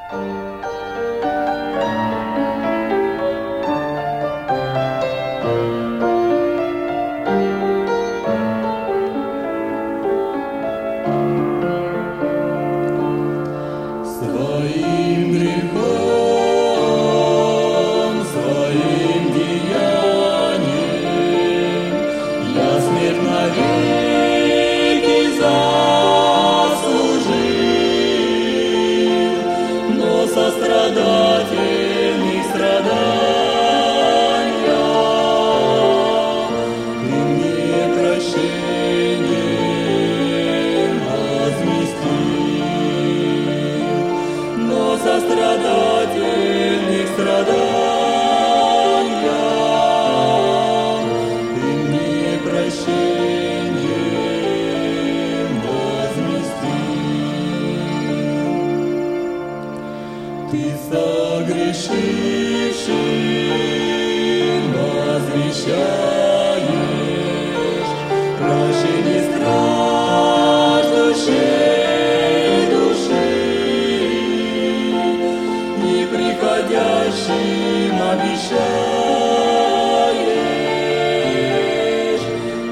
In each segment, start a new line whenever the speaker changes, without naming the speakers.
Своим грехом, своим деянием я смерть навеки заслужил, но сострадательных страдания Ты мне прощением возместил, но сострадательных страдания Ты мне прощением возместил. Ты согрешившим возвещаешь прощение страждущей души, неприходящим обещаешь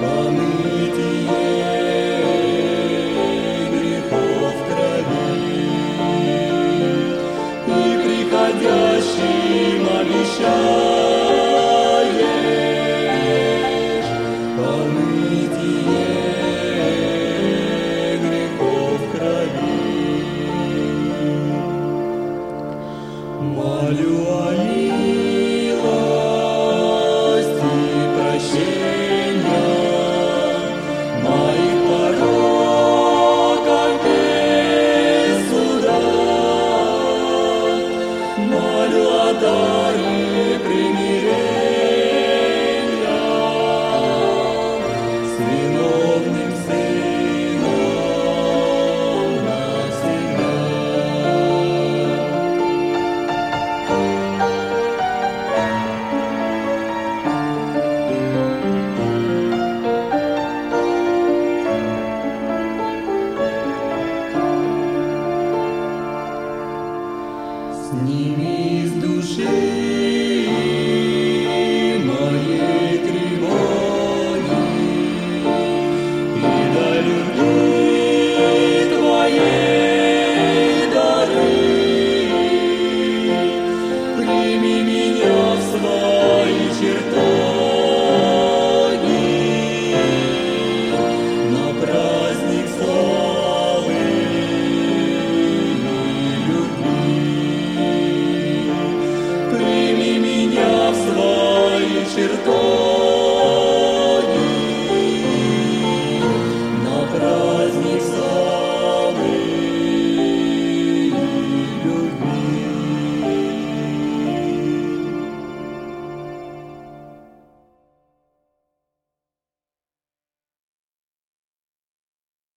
помытие грехов в крови, неприходящим обещаешь помытие грехов в крови. Молю о милости прощения моих пороков без суда. Молю о даре примирения с виновным сыном навсегда. Сними с души